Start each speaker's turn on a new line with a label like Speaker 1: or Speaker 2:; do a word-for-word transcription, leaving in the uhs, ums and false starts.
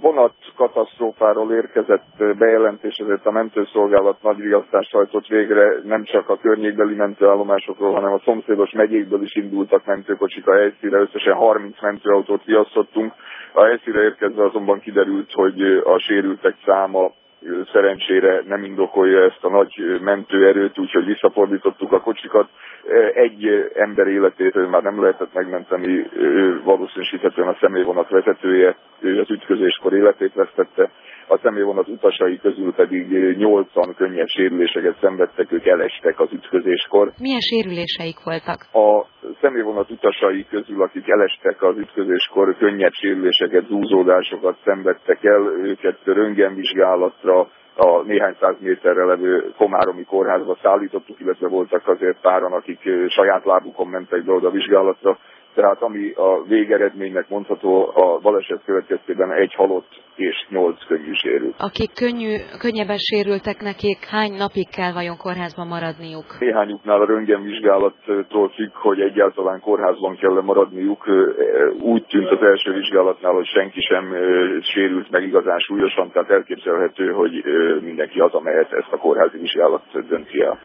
Speaker 1: vonat katasztrófáról érkezett bejelentés, ezért a mentőszolgálat nagy riasztást hajtott végre, nem csak a környékbeli mentőállomásokról, hanem a szomszédos megyékből is indultak mentőkocsik a helyszínre, összesen harminc mentőautót riasztottunk. A helyszínre érkezve azonban kiderült, hogy a sérültek száma szerencsére nem indokolja ezt a nagy mentőerőt, úgyhogy visszafordítottuk a kocsikat. Egy ember életét már nem lehetett megmenteni, valószínűsíthetően a személyvonat vezetője, ő az ütközéskor életét vesztette. A személyvonat utasai közül pedig nyolcan könnyebb sérüléseket szenvedtek, ők elestek az ütközéskor.
Speaker 2: Milyen sérüléseik voltak?
Speaker 1: A személyvonat utasai közül, akik elestek az ütközéskor, könnyebb sérüléseket, zúzódásokat szenvedtek el, őket röntgenvizsgálatra a néhány száz méterre levő Komáromi kórházba szállítottuk, illetve voltak azért páran, akik saját lábukon mentek be oda a vizsgálatra. Tehát ami a végeredménynek mondható, a baleset következtében egy halott és nyolc könnyű sérült.
Speaker 2: Akik könnyű, könnyebben sérültek, nekik hány napig kell vajon kórházban maradniuk?
Speaker 1: Néhányuknál a röntgenvizsgálattól függ, hogy egyáltalán kórházban kell maradniuk. Úgy tűnt az első vizsgálatnál, hogy senki sem sérült meg igazán súlyosan, tehát elképzelhető, hogy mindenki hazamehet, ezt a kórházi vizsgálat dönti el.